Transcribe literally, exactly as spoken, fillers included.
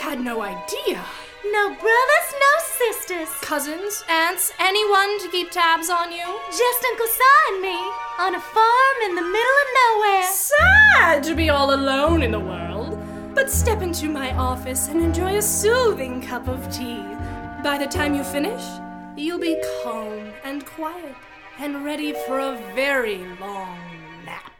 had no idea. No brothers, no sisters. Cousins, aunts, anyone to keep tabs on you? Just Uncle Si and me, on a farm in the middle of nowhere. Sad to be all alone in the world. But step into my office and enjoy a soothing cup of tea. By the time you finish, you'll be calm and quiet and ready for a very long nap.